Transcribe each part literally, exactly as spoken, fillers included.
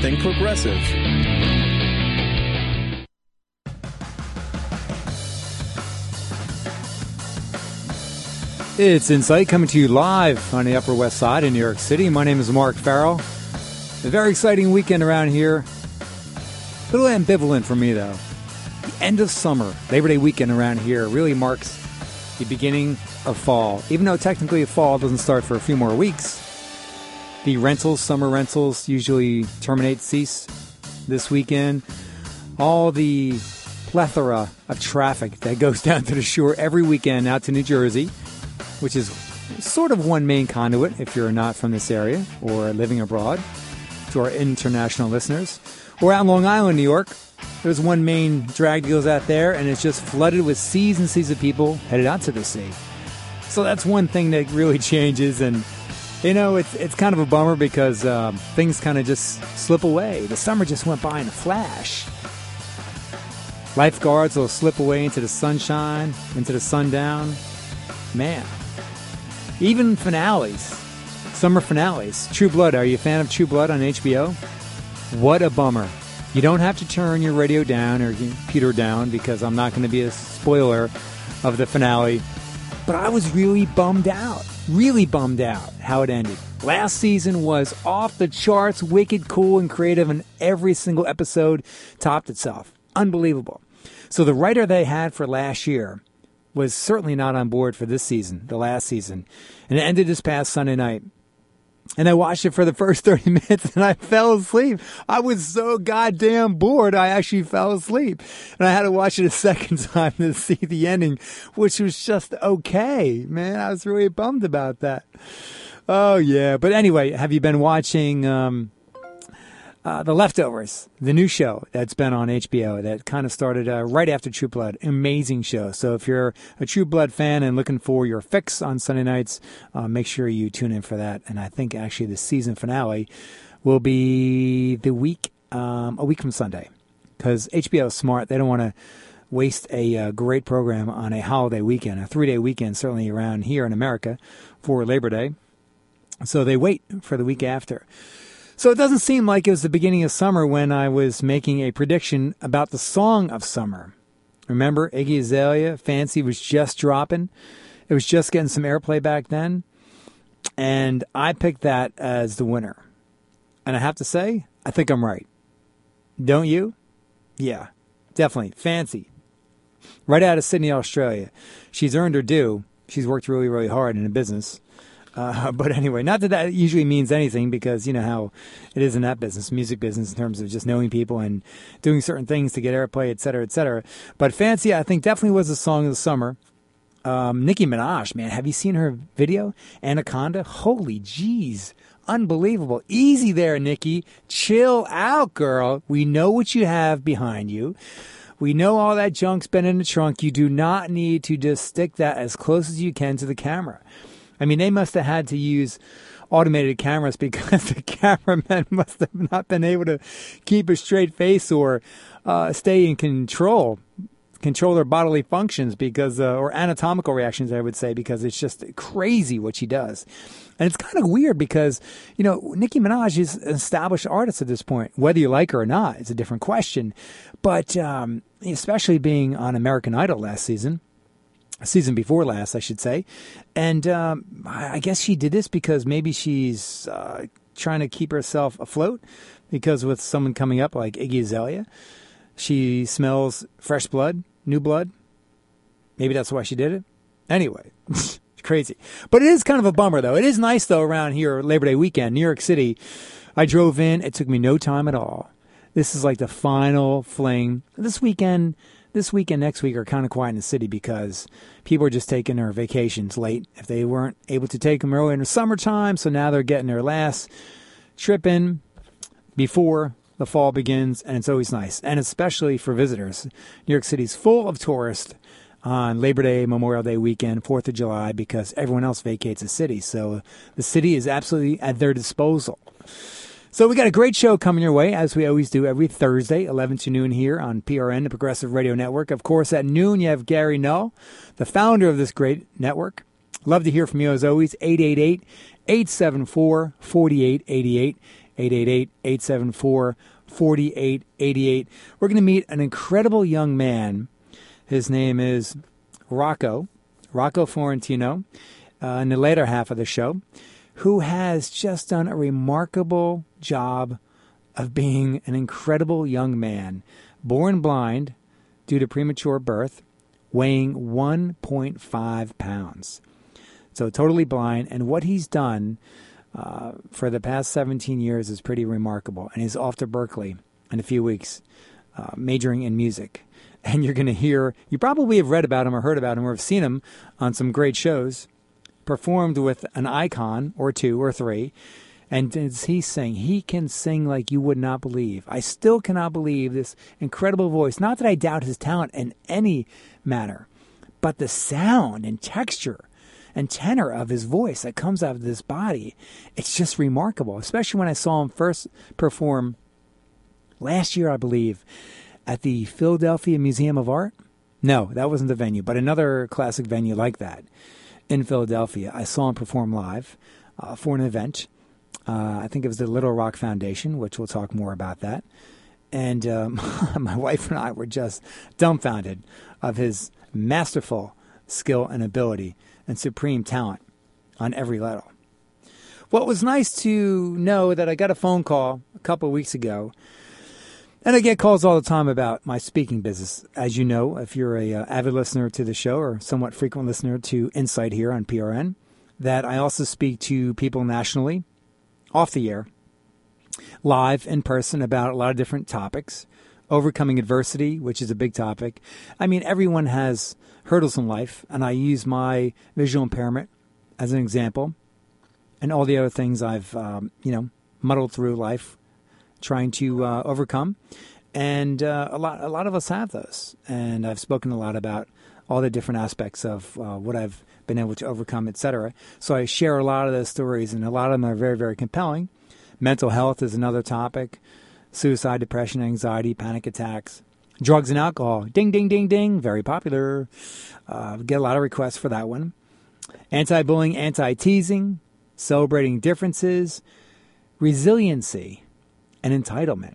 Everything Progressive. It's Insight coming to you live on the Upper West Side in New York City. My name is Mark Farrell. A very exciting weekend around here. A little ambivalent for me, though. The end of summer, Labor Day weekend around here, really marks the beginning of fall. Even though technically fall doesn't start for a few more weeks, the rentals, summer rentals, usually terminate, cease this weekend. All the plethora of traffic that goes down to the shore every weekend out to New Jersey, which is sort of one main conduit if you're not from this area or living abroad, to our international listeners. Or out in Long Island, New York, there's one main drag that goes out there, and it's just flooded with seas and seas of people headed out to the sea. So that's one thing that really changes, and, you know, it's it's kind of a bummer because um, things kind of just slip away. The summer just went by in a flash. Lifeguards will slip away into the sunshine, into the sundown. Man. Even finales, summer finales. True Blood, are you a fan of True Blood on H B O? What a bummer. You don't have to turn your radio down or your computer down because I'm not going to be a spoiler of the finale. But I was really bummed out, really bummed out how it ended. Last season was off the charts, wicked, cool, and creative, and every single episode topped itself. Unbelievable. So the writer they had for last year was certainly not on board for this season, the last season. And it ended this past Sunday night. And I watched it for the first thirty minutes and I fell asleep. I was so goddamn bored, I actually fell asleep. And I had to watch it a second time to see the ending, which was just okay. Man, I was really bummed about that. Oh, yeah. But anyway, have you been watching um, uh, The Leftovers, the new show that's been on H B O that kind of started uh, right after True Blood? Amazing show. So if you're a True Blood fan and looking for your fix on Sunday nights, uh, make sure you tune in for that. And I think actually the season finale will be the week, um, a week from Sunday, because H B O is smart. They don't want to waste a uh, great program on a holiday weekend, a three-day weekend, certainly around here in America for Labor Day. So they wait for the week after. So it doesn't seem like it was the beginning of summer when I was making a prediction about the song of summer. Remember, Iggy Azalea, Fancy was just dropping. It was just getting some airplay back then. And I picked that as the winner. And I have to say, I think I'm right. Don't you? Yeah, definitely. Fancy. Right out of Sydney, Australia. She's earned her due. She's worked really, really hard in the business. Uh, but anyway, not that that usually means anything because you know how it is in that business, music business, in terms of just knowing people and doing certain things to get airplay, et cetera, et cetera. But Fancy, I think, definitely was the song of the summer. Um, Nicki Minaj, man, have you seen her video? Anaconda? Holy jeez. Unbelievable. Easy there, Nicki. Chill out, girl. We know what you have behind you. We know all that junk's been in the trunk. You do not need to just stick that as close as you can to the camera. I mean, they must have had to use automated cameras because the cameraman must have not been able to keep a straight face or uh, stay in control, control their bodily functions because, uh, or anatomical reactions, I would say, because it's just crazy what she does. And it's kind of weird because, you know, Nicki Minaj is an established artist at this point. Whether you like her or not, it's a different question. But um, especially being on American Idol last season, season before last, I should say. And um, I guess she did this because maybe she's uh, trying to keep herself afloat because with someone coming up like Iggy Azalea, she smells fresh blood, new blood. Maybe that's why she did it. Anyway, it's crazy. But it is kind of a bummer, though. It is nice, though, around here, Labor Day weekend, New York City. I drove in. It took me no time at all. This is like the final fling. This weekend... This week and next week are kind of quiet in the city because people are just taking their vacations late if they weren't able to take them early in the summertime. So now they're getting their last trip in before the fall begins, and it's always nice. And especially for visitors. New York City's full of tourists on Labor Day, Memorial Day weekend, fourth of July, because everyone else vacates the city. So the city is absolutely at their disposal. So we got a great show coming your way, as we always do every Thursday, eleven to noon here on P R N, the Progressive Radio Network. Of course, at noon, you have Gary Null, the founder of this great network. Love to hear from you, as always, eight eight eight, eight seven four, four eight eight eight. eight eight eight, eight seven four, four eight eight eight. We're going to meet an incredible young man. His name is Rocco, Rocco Florentino, uh, in the later half of the show, who has just done a remarkable job of being an incredible young man, born blind due to premature birth, weighing one point five pounds. So totally blind. And what he's done uh, for the past seventeen years is pretty remarkable. And he's off to Berkeley in a few weeks, uh, majoring in music. And you're going to hear, you probably have read about him or heard about him or have seen him on some great shows, performed with an icon or two or three. And as he's saying, he can sing like you would not believe. I still cannot believe this incredible voice. Not that I doubt his talent in any manner, but the sound and texture and tenor of his voice that comes out of this body, it's just remarkable, especially when I saw him first perform last year, I believe, at the Philadelphia Museum of Art. No, that wasn't the venue, but another classic venue like that in Philadelphia. I saw him perform live uh, for an event. Uh, I think it was the Little Rock Foundation, which we'll talk more about that. And um, my wife and I were just dumbfounded of his masterful skill and ability and supreme talent on every level. Well, it was nice to know that I got a phone call a couple of weeks ago. And I get calls all the time about my speaking business. As you know, if you're a uh, avid listener to the show or somewhat frequent listener to Insight here on P R N, that I also speak to people nationally, off the air, live, in person, about a lot of different topics. Overcoming adversity, which is a big topic. I mean, everyone has hurdles in life, and I use my visual impairment as an example, and all the other things I've, um, you know, muddled through life, trying to uh, overcome. And uh, a lot, a lot of us have those. And I've spoken a lot about all the different aspects of uh, what I've been able to overcome, et cetera. So I share a lot of those stories, and a lot of them are very, very compelling. Mental health is another topic. Suicide, depression, anxiety, panic attacks. Drugs and alcohol. Ding, ding, ding, ding. Very popular. Uh, get a lot of requests for that one. Anti-bullying, anti-teasing. Celebrating differences. Resiliency and entitlement.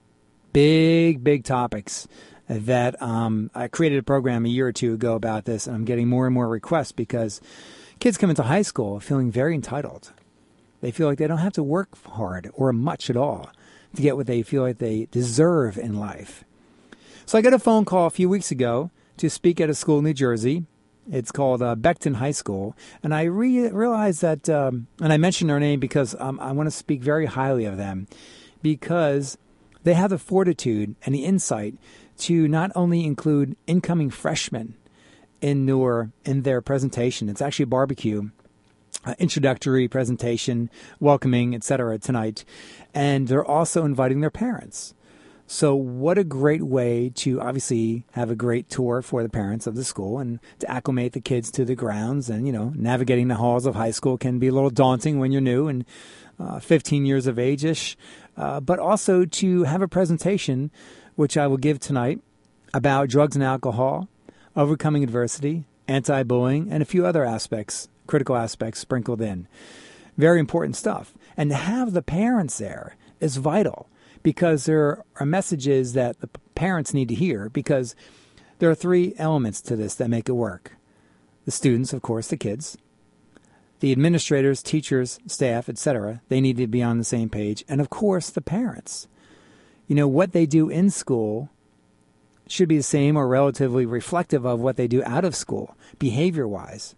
Big, big topics that um, I created a program a year or two ago about this, and I'm getting more and more requests because kids come into high school feeling very entitled. They feel like they don't have to work hard or much at all to get what they feel like they deserve in life. So I got a phone call a few weeks ago to speak at a school in New Jersey. It's called uh, Beckton High School. And I re- realized that, um, and I mentioned their name because um, I want to speak very highly of them, because they have the fortitude and the insight to not only include incoming freshmen in their, in their presentation. It's actually a barbecue, uh, introductory presentation, welcoming, et cetera tonight. And they're also inviting their parents. So what a great way to obviously have a great tour for the parents of the school and to acclimate the kids to the grounds. And, you know, navigating the halls of high school can be a little daunting when you're new and uh, fifteen years of age-ish. Uh, but also to have a presentation, which I will give tonight, about drugs and alcohol, overcoming adversity, anti-bullying, and a few other aspects, critical aspects sprinkled in. Very important stuff. And to have the parents there is vital, because there are messages that the parents need to hear, because there are three elements to this that make it work. The students, of course, the kids, the administrators, teachers, staff, et cetera, they need to be on the same page. And, of course, the parents. You know, what they do in school should be the same or relatively reflective of what they do out of school, behavior-wise.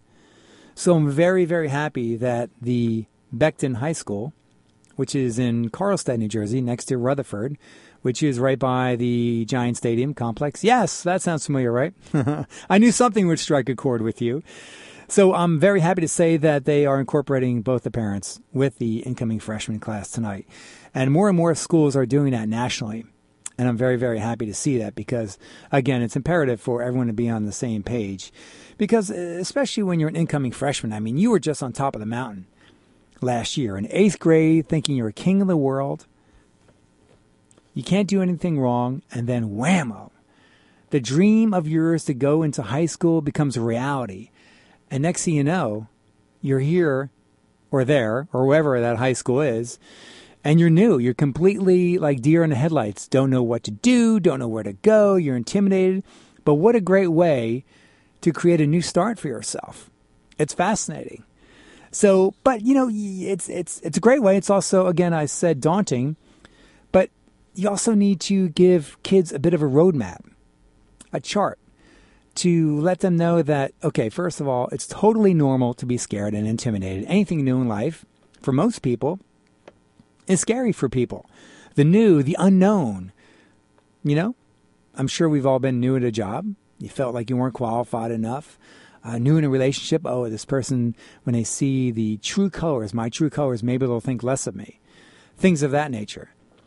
So I'm very, very happy that the Beckton High School, which is in Carlstadt, New Jersey, next to Rutherford, which is right by the Giant Stadium complex. Yes, that sounds familiar, right? I knew something would strike a chord with you. So I'm very happy to say that they are incorporating both the parents with the incoming freshman class tonight. And more and more schools are doing that nationally. And I'm very, very happy to see that because, again, it's imperative for everyone to be on the same page. Because especially when you're an incoming freshman, I mean, you were just on top of the mountain last year in eighth grade, thinking you're king of the world. You can't do anything wrong. And then whammo, the dream of yours to go into high school becomes a reality. And next thing you know, you're here or there or wherever that high school is. and you're new. You're completely like deer in the headlights. Don't know what to do. Don't know where to go. You're intimidated. But what a great way to create a new start for yourself. It's fascinating. So, but you know, it's it's it's a great way. It's also, again, I said daunting, but you also need to give kids a bit of a roadmap, a chart, to let them know that, okay, first of all, it's totally normal to be scared and intimidated. Anything new in life, for most people, is scary for people. The new, the unknown, you know, I'm sure we've all been new at a job. You felt like you weren't qualified enough. Uh, new in a relationship, oh, this person, when they see the true colors, my true colors, maybe they'll think less of me. Things of that nature.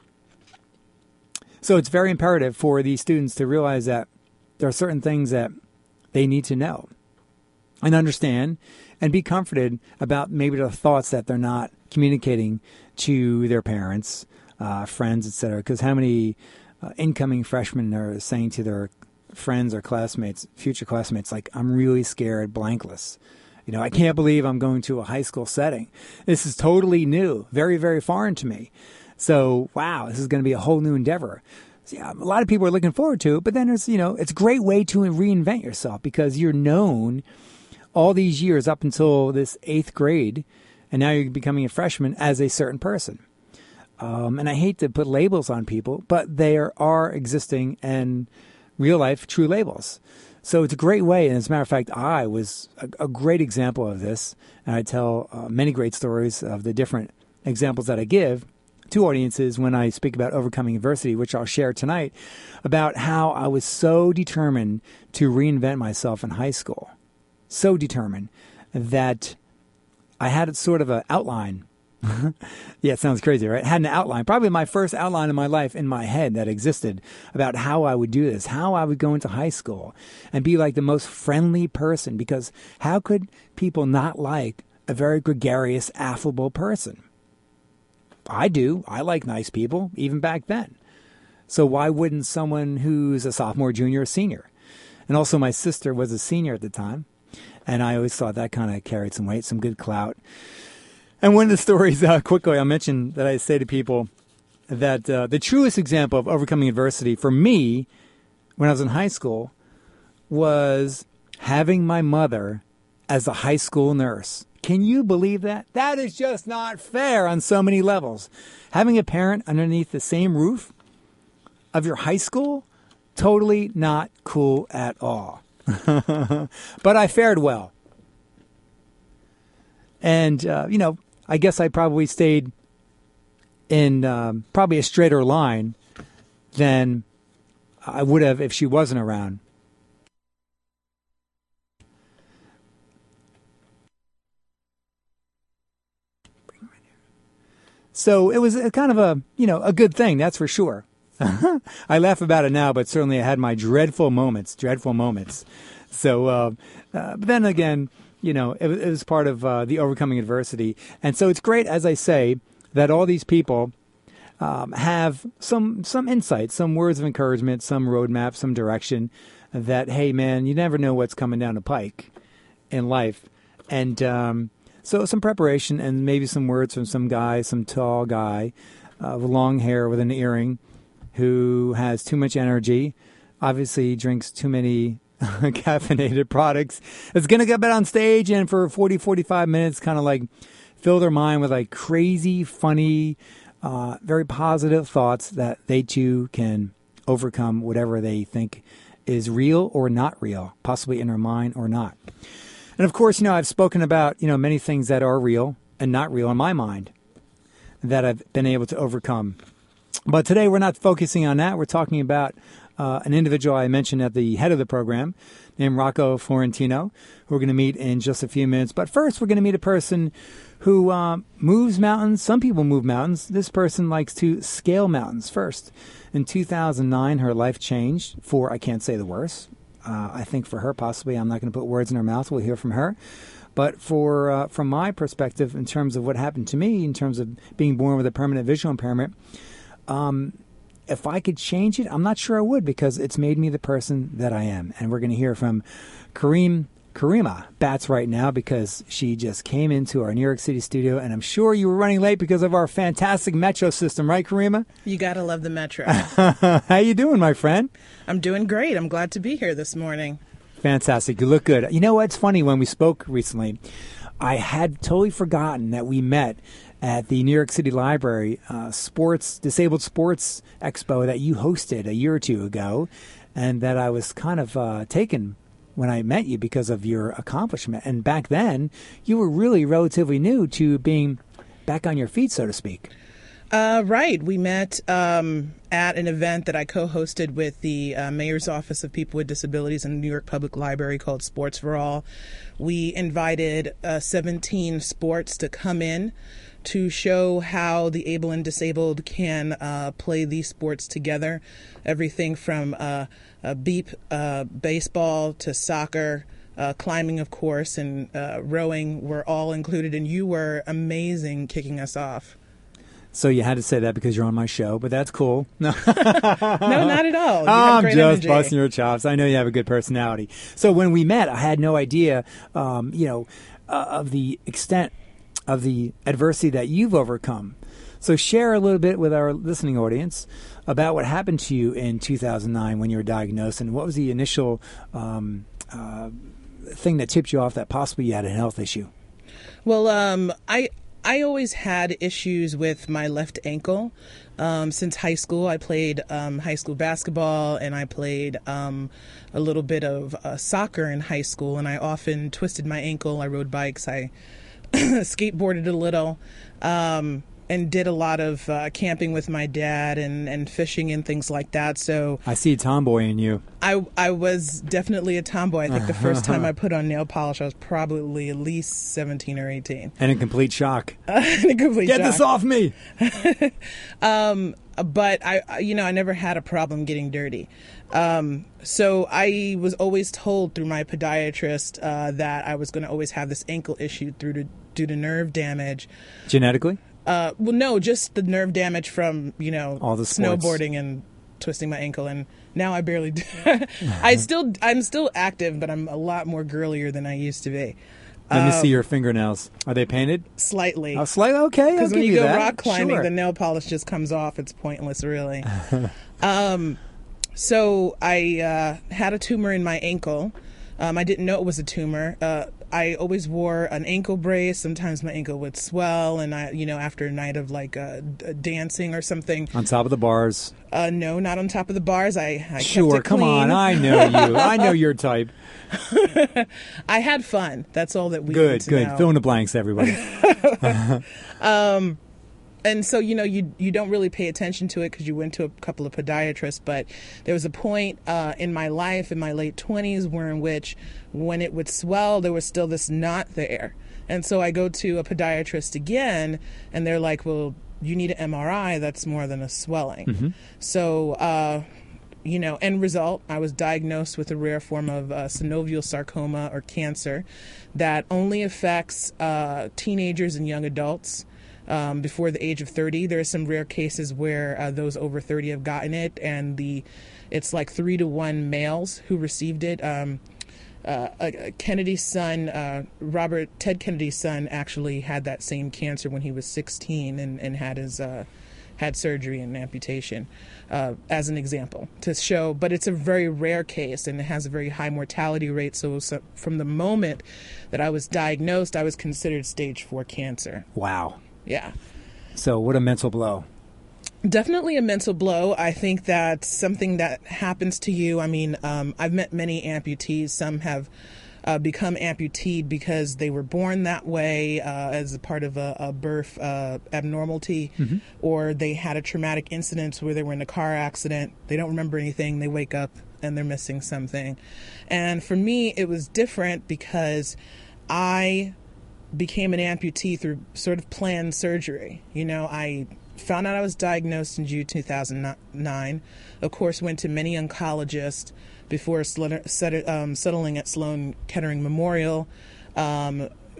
So it's very imperative for these students to realize that there are certain things that they need to know and understand and be comforted about maybe the thoughts that they're not communicating to their parents, uh, friends, et cetera. Because how many uh, incoming freshmen are saying to their friends or classmates, future classmates, like, I'm really scared, blankless. You know, I can't believe I'm going to a high school setting. This is totally new, very, very foreign to me. So, wow, this is going to be a whole new endeavor. So, yeah, a lot of people are looking forward to it, but then there's, you know, it's a great way to reinvent yourself because you're known all these years up until this eighth grade, and now you're becoming a freshman as a certain person. Um, and I hate to put labels on people, but there are existing and real life true labels. So it's a great way. And as a matter of fact, I was a, a great example of this. And I tell uh, many great stories of the different examples that I give to audiences when I speak about overcoming adversity, which I'll share tonight, about how I was so determined to reinvent myself in high school. So determined that I had sort of an outline. Yeah, it sounds crazy, right? I had an outline, probably my first outline in my life in my head that existed about how I would do this, how I would go into high school and be like the most friendly person, because how could people not like a very gregarious, affable person? I do. I like nice people, even back then. So why wouldn't someone who's a sophomore, junior, or senior? And also my sister was a senior at the time, and I always thought that kind of carried some weight, some good clout. And one of the stories, uh, quickly, I'll mention that I say to people that uh, the truest example of overcoming adversity for me when I was in high school was having my mother as a high school nurse. Can you believe that? That is just not fair on so many levels. Having a parent underneath the same roof of your high school, totally not cool at all. But I fared well. And, uh, you know, I guess I probably stayed in um, probably a straighter line than I would have if she wasn't around. So it was a kind of a, you know, a good thing, that's for sure. I laugh about it now, but certainly I had my dreadful moments, dreadful moments. So, uh, uh, but then again, you know, it, it was part of uh, the overcoming adversity. And so it's great, as I say, that all these people um, have some some insight, some words of encouragement, some roadmap, some direction that, hey, man, you never know what's coming down the pike in life. And um, so some preparation and maybe some words from some guy, some tall guy uh, with long hair with an earring who has too much energy, obviously drinks too many caffeinated products. It's going to get back on stage and for forty, forty-five minutes kind of like fill their mind with like crazy, funny, uh, very positive thoughts that they too can overcome whatever they think is real or not real, possibly in their mind or not. And of course, you know, I've spoken about, you know, many things that are real and not real in my mind that I've been able to overcome. But today we're not focusing on that. We're talking about Uh, an individual I mentioned at the head of the program named Rocco Florentino, who we're going to meet in just a few minutes. But first, we're going to meet a person who uh, moves mountains. Some people move mountains. This person likes to scale mountains first. In two thousand nine, her life changed for, I can't say the worst. Uh, I think for her, possibly, I'm not going to put words in her mouth. We'll hear from her. But for uh, from my perspective, in terms of what happened to me, in terms of being born with a permanent visual impairment, um, if I could change it, I'm not sure I would, because it's made me the person that I am. And we're going to hear from Kareem Karima bats right now because she just came into our New York City studio, and I'm sure you were running late because of our fantastic metro system, right, Karima? You gotta love the metro. How you doing, my friend? I'm doing great. I'm glad to be here this morning. Fantastic. You look good. You know what's funny? When we spoke recently, I had totally forgotten that we met at the New York City Library uh, Sports Disabled Sports Expo that you hosted a year or two ago, and that I was kind of uh, taken when I met you because of your accomplishment. And back then, you were really relatively new to being back on your feet, so to speak. Uh, right. We met um, at an event that I co-hosted with the uh, Mayor's Office of People with Disabilities in the New York Public Library called Sports for All. We invited uh, seventeen sports to come in to show how the able and disabled can uh, play these sports together. Everything from uh, uh, beep, uh, baseball to soccer, uh, climbing, of course, and uh, rowing were all included. And you were amazing kicking us off. So you had to say that because you're on my show, but that's cool. No, no not at all. You I'm have just energy. busting your chops. I know you have a good personality. So when we met, I had no idea, um, you know, uh, of the extent of the adversity that you've overcome. So share a little bit with our listening audience about what happened to you in two thousand nine when you were diagnosed, and what was the initial um, uh, thing that tipped you off that possibly you had a health issue. Well, um, I I always had issues with my left ankle. Um, since high school, I played um, high school basketball, and I played um, a little bit of uh, soccer in high school, and I often twisted my ankle. I rode bikes. I skateboarded a little, um, and did a lot of uh, camping with my dad and, and fishing and things like that. So I see a tomboy in you. I I was definitely a tomboy. I think the first time I put on nail polish, I was probably at least seventeen or eighteen. And in complete shock. Uh, in a complete Get shock. this off me! um, but I, you know, I never had a problem getting dirty. Um, so I was always told through my podiatrist uh, that I was going to always have this ankle issue through to, due to nerve damage. Genetically? Uh, well, no, just the nerve damage from, you know, all the snowboarding and twisting my ankle. And now I barely do. I still, I'm still active, but I'm a lot more girlier than I used to be. Let um, me see your fingernails. Are they painted? Slightly. Oh, slightly? Okay, Because when give you go that. rock climbing, Sure. the nail polish just comes off. It's pointless, really. um, so I uh, had a tumor in my ankle. Um, I didn't know it was a tumor. Uh, I always wore an ankle brace. Sometimes my ankle would swell, and I, you know, after a night of like uh, d- dancing or something. On top of the bars. Uh, no, not on top of the bars. I, I sure, kept it come clean. on. I know you. I know your type. I had fun. That's all that we good, need to good. know. Fill in the blanks, everybody. um, and so, you know, you you don't really pay attention to it because you went to a couple of podiatrists, but there was a point uh, in my life, in my late twenties, where in which when it would swell, there was still this knot there. And so I go to a podiatrist again, and they're like, well, you need an M R I. That's more than a swelling. Mm-hmm. So, uh, you know, end result, I was diagnosed with a rare form of uh, synovial sarcoma or cancer that only affects uh, teenagers and young adults. Um, before the age of thirty. There are some rare cases where uh, those over thirty have gotten it, and the it's like three to one males who received it. Um, uh, uh, Kennedy's son, uh, Robert Ted Kennedy's son, actually had that same cancer when he was sixteen and, and had his uh, had surgery and amputation, uh, as an example to show. But it's a very rare case, and it has a very high mortality rate. So, so from the moment that I was diagnosed, I was considered stage four cancer. Wow. Yeah. So what a mental blow. Definitely a mental blow. I think that's something that happens to you. I mean, um, I've met many amputees. Some have uh, become amputeed because they were born that way uh, as a part of a, a birth uh, abnormality, mm-hmm. or they had a traumatic incident where they were in a car accident. They don't remember anything. They wake up and they're missing something. And for me, it was different because I became an amputee through sort of planned surgery. You know, I found out I was diagnosed in June two thousand nine. Of course, went to many oncologists before settling at Sloan Kettering Memorial. Um,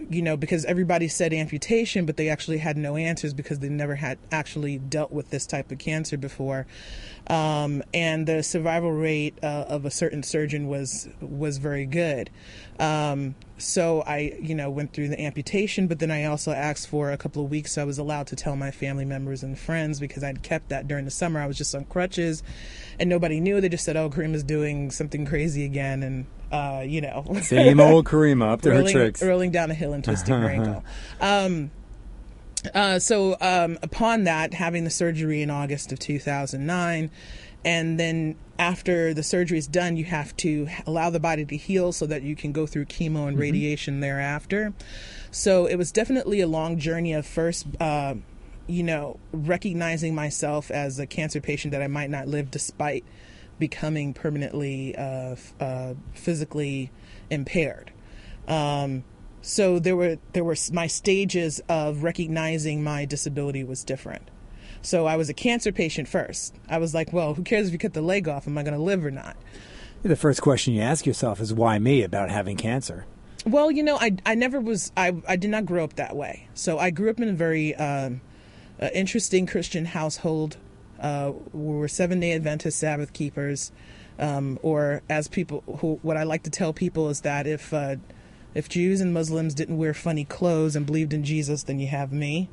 you know, because everybody said amputation, but they actually had no answers because they never had actually dealt with this type of cancer before. Um, and the survival rate uh, of a certain surgeon was was very good. Um, so I, you know, went through the amputation, but then I also asked for a couple of weeks so I was allowed to tell my family members and friends because I'd kept that during the summer. I was just on crutches and nobody knew. They just said, oh, Kareem is doing something crazy again. And, uh, you know. Same old Karima up to rolling, her tricks. Rolling down a hill and twisting her ankle. Um, uh, so um, upon that, having the surgery in August of two thousand nine, and then after the surgery is done, you have to allow the body to heal so that you can go through chemo and mm-hmm. radiation thereafter. So it was definitely a long journey of first, uh, you know, recognizing myself as a cancer patient that I might not live despite becoming permanently uh, uh, physically impaired. Um, so there were there were my stages of recognizing my disability was different. So I was a cancer patient first. I was like, well, who cares if you cut the leg off? Am I going to live or not? The first question you ask yourself is, why me about having cancer? Well, you know, I, I never was, I, I did not grow up that way. So I grew up in a very um, uh, interesting Christian household. Uh, we were Seventh-day Adventist Sabbath keepers. Um, or as people, who what I like to tell people is that if uh, if Jews and Muslims didn't wear funny clothes and believed in Jesus, then you have me.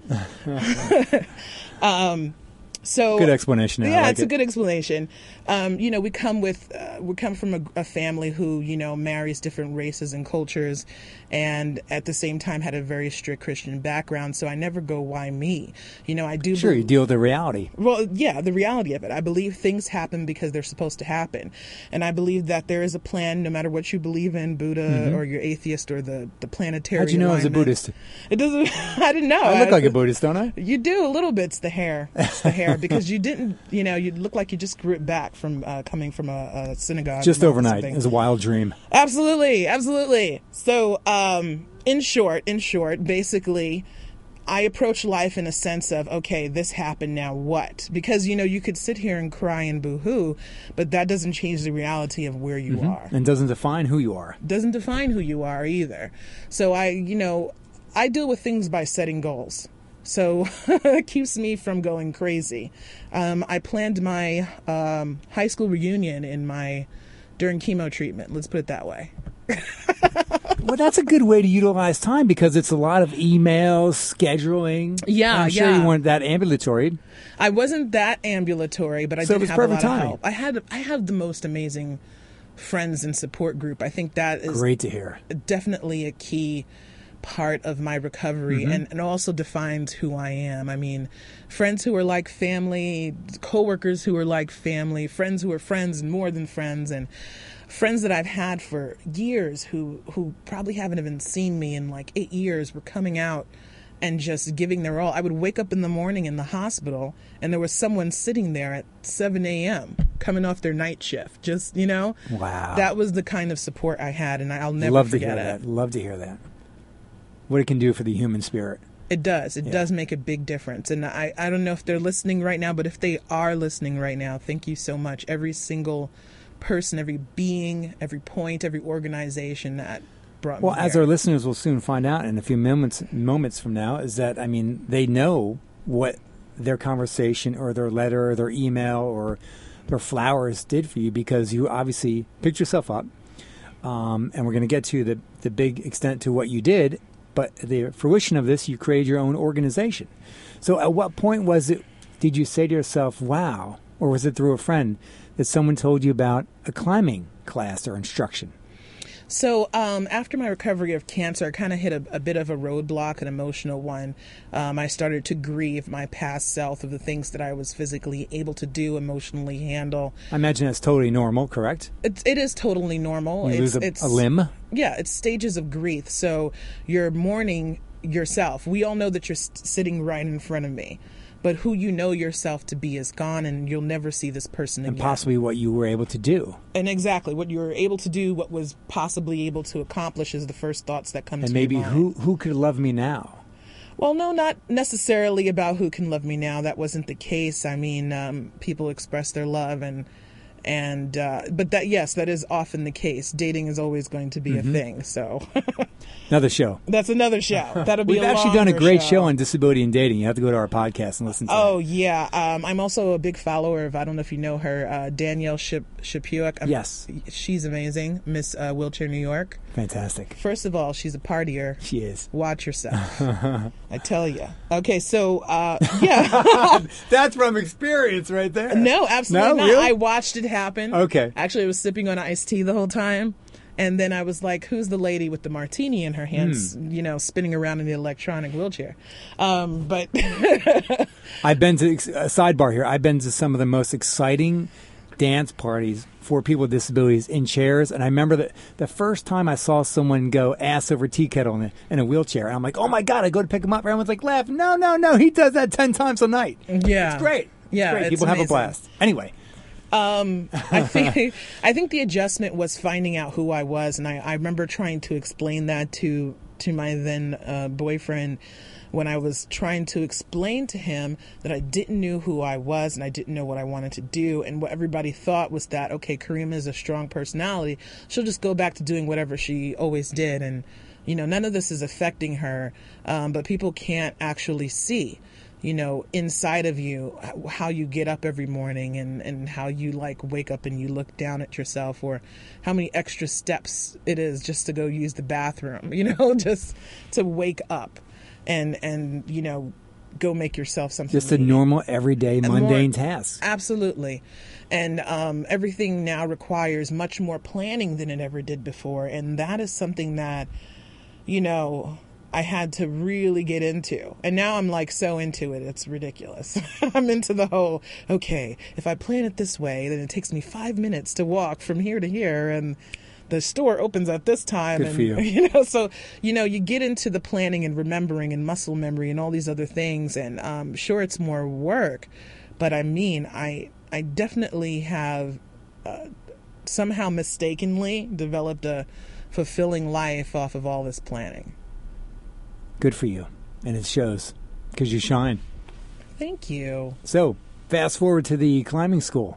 um, so good explanation. Yeah, like it's it. a good explanation. Um, you know, we come with uh, we come from a, a family who you know marries different races and cultures, and at the same time had a very strict Christian background. So I never go, why me? You know, I do. Sure, be- you deal with the reality. Well, yeah, the reality of it. I believe things happen because they're supposed to happen, and I believe that there is a plan, no matter what you believe in, Buddha mm-hmm. or you're atheist or the the planetary. How'd you know alignment. I was a Buddhist? It doesn't. I didn't know. I look I, like a Buddhist, don't I? You do a little bit. It's the hair. It's the hair because you didn't. You know, you look like you just grew it back from uh, coming from a, a synagogue. Just overnight. It was a wild dream. Absolutely, absolutely. So, um, in short, in short, basically, I approach life in a sense of, okay, this happened, now what? Because, you know, you could sit here and cry and boo-hoo, but that doesn't change the reality of where you mm-hmm. are. And doesn't define who you are. Doesn't define who you are either. So I, you know, I deal with things by setting goals. So it keeps me from going crazy. Um, I planned my um, high school reunion in my during chemo treatment. Let's put it that way. Well, that's a good way to utilize time because it's a lot of emails, scheduling. Yeah, I'm sure yeah. you weren't that ambulatory. I wasn't that ambulatory, but I so did it was have a lot time. of help. I had I have the most amazing friends and support group. I think that is great to hear. Definitely a key part of my recovery mm-hmm. and, and also defines who I am. I mean, friends who are like family, coworkers who are like family, friends who are friends and more than friends, and friends that I've had for years who, who probably haven't even seen me in like eight years were coming out and just giving their all. I would wake up in the morning in the hospital and there was someone sitting there at seven a.m. coming off their night shift. Just, you know, wow. That was the kind of support I had, and I'll never Love forget to hear it. That. Love to hear that. What it can do for the human spirit. It does. It yeah. does make a big difference. And I, I don't know if they're listening right now, but if they are listening right now, thank you so much. Every single person, every being, every point, every organization that brought well, me Well, as here. our listeners will soon find out in a few moments moments from now, is that, I mean, they know what their conversation or their letter or their email or their flowers did for you because you obviously picked yourself up. Um, and we're going to get to the, the big extent to what you did. But the fruition of this, you created your own organization. So at what point was it, did you say to yourself, wow, or was it through a friend that someone told you about a climbing class or instruction? So um, after my recovery of cancer, I kind of hit a, a bit of a roadblock, an emotional one. Um, I started to grieve my past self of the things that I was physically able to do, emotionally handle. I imagine that's totally normal, correct? It, it is totally normal. You it's, lose a, it's, a limb? Yeah, it's stages of grief. So you're mourning yourself. We all know that you're st- sitting right in front of me. But who you know yourself to be is gone, and you'll never see this person again. And possibly what you were able to do. And exactly what you were able to do, what was possibly able to accomplish, is the first thoughts that come and to maybe your mind. who who could love me now? Well, no, not necessarily about who can love me now. That wasn't the case. I mean, um, people express their love, and And uh, but that yes, that is often the case. Dating is always going to be mm-hmm. a thing. So another show. That's another show. That'll be. We've a actually done a great show. show on disability and dating. You have to go to our podcast and listen to it. Oh that. yeah, um, I'm also a big follower of. I don't know if you know her, uh, Danielle Ship Shapuik. I'm, yes, she's amazing. Miss uh, Wheelchair New York. Fantastic. First of all, she's a partier. She is. Watch yourself. I tell you. Okay, so uh, yeah, that's from experience right there. No, absolutely no, not. Really? I watched it happen. Okay. Actually, I was sipping on iced tea the whole time. And then I was like, who's the lady with the martini in her hands, mm. you know, spinning around in the electronic wheelchair? Um, but I've been to, a sidebar here, I've been to some of the most exciting dance parties for people with disabilities in chairs. And I remember that the first time I saw someone go ass over tea kettle in a, in a wheelchair, and I'm like, oh my God, I go to pick him up. Everyone's like, laugh. No, no, no. He does that ten times a night. Yeah. It's great. Yeah. It's great. It's People amazing. have a blast. Anyway. Um, I think I think the adjustment was finding out who I was, and I, I remember trying to explain that to to my then uh, boyfriend when I was trying to explain to him that I didn't know who I was and I didn't know what I wanted to do, and what everybody thought was that okay, Karima is a strong personality, she'll just go back to doing whatever she always did, and you know none of this is affecting her, um, but people can't actually see. You know, inside of you, how you get up every morning and, and how you like wake up and you look down at yourself, or how many extra steps it is just to go use the bathroom, you know, just to wake up and, and you know, go make yourself something. Just a neat. normal, everyday, a mundane more, task. Absolutely. And um, everything now requires much more planning than it ever did before. And that is something that, you know, I had to really get into. And now I'm like so into it, it's ridiculous. I'm into the whole, okay, if I plan it this way, then it takes me five minutes to walk from here to here, and the store opens at this time. Good and for you. You know, so you know, you get into the planning and remembering and muscle memory and all these other things, and um, sure, it's more work, but I mean, I I definitely have uh, somehow mistakenly developed a fulfilling life off of all this planning. Good for you. And it shows because you shine. Thank you. So, fast forward to the climbing school.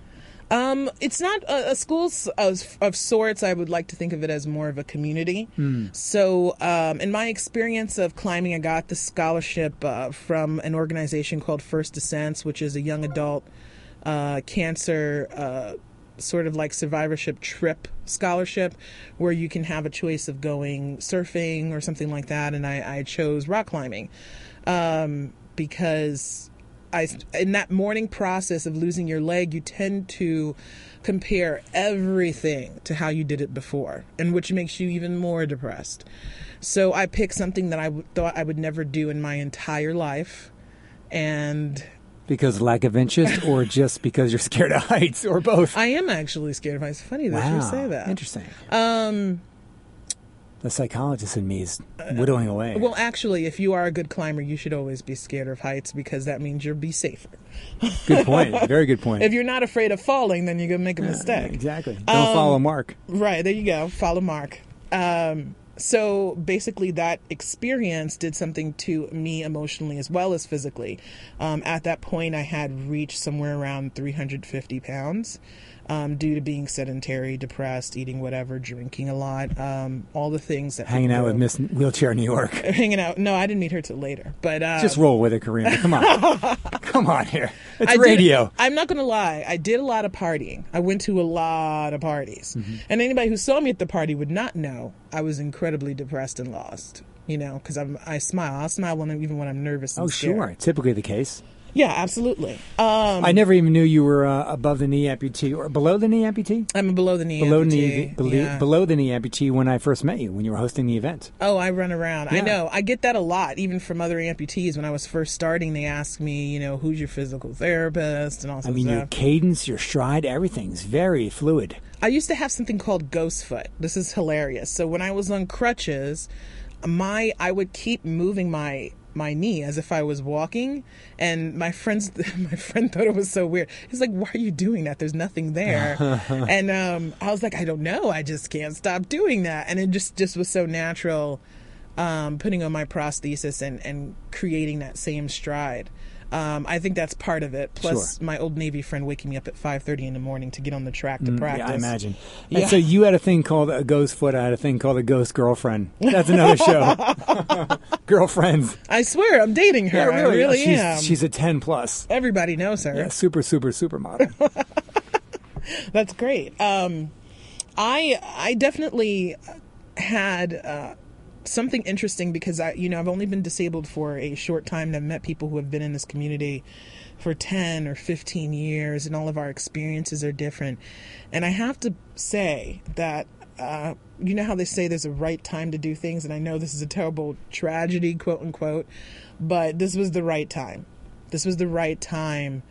Um, it's not a, a school of, of sorts. I would like to think of it as more of a community. Mm. So, um, in my experience of climbing, I got the scholarship uh, from an organization called First Descents, which is a young adult uh, cancer uh sort of like survivorship trip scholarship, where you can have a choice of going surfing or something like that. And I, I chose rock climbing um, because I, in that mourning process of losing your leg, you tend to compare everything to how you did it before, and which makes you even more depressed. So I picked something that I w- thought I would never do in my entire life. And because of lack of interest, or just because you're scared of heights, or both? I am actually scared of heights. Funny that wow. you say that. Interesting. Um, the psychologist in me is whittling away. Well, actually, if you are a good climber, you should always be scared of heights, because that means you'll be safer. Good point. Very good point. If you're not afraid of falling, then you're going to make a mistake. Yeah, exactly. Don't um, follow Mark. Right. There you go. Follow Mark. Um, So basically that experience did something to me emotionally as well as physically. Um, at that point, I had reached somewhere around three hundred fifty pounds um, due to being sedentary, depressed, eating whatever, drinking a lot, um, all the things that... Hanging out with Miss Wheelchair New York. Hanging out. No, I didn't meet her till later. But uh, just roll with it, Karima. Come on. Come on here. It's I radio. Did, I'm not going to lie. I did a lot of partying. I went to a lot of parties. Mm-hmm. And anybody who saw me at the party would not know I was incredibly depressed and lost, you know, because I'm I smile. I'll smile when I'm, even when I'm nervous and oh, scared. sure. Typically the case. Yeah, absolutely. Um, I never even knew you were uh, above the knee amputee or below the knee amputee. I'm a below the knee below amputee. Knee, below, yeah. below the knee amputee when I first met you, when you were hosting the event. Oh, I run around. Yeah. I know. I get that a lot, even from other amputees. When I was first starting, they asked me, you know, who's your physical therapist and all that I mean, stuff. your cadence, your stride, everything's very fluid. I used to have something called ghost foot. This is hilarious. So when I was on crutches, my I would keep moving my my knee as if I was walking, and my friends my friend thought it was so weird. He's like, why are you doing that? There's nothing there. And um I was like, I don't know, I just can't stop doing that. And it just just was so natural, um putting on my prosthesis and and creating that same stride. Um, I think that's part of it. Plus, Sure. my old Navy friend waking me up at five thirty in the morning to get on the track to Mm, practice. Yeah, I imagine. Yeah. And so you had a thing called a ghost foot. I had a thing called a ghost girlfriend. That's another show. Girlfriends. I swear, I'm dating her. Yeah, really. I really she's, am. She's a ten plus. Everybody knows her. Yeah, super, super, super model. That's great. Um, I I definitely had uh, something interesting because I, you know, I've only been disabled for a short time, and I've met people who have been in this community for ten or fifteen years, and all of our experiences are different. And I have to say that, uh, you know how they say there's a right time to do things, and I know this is a terrible tragedy, quote unquote, but this was the right time. This was the right time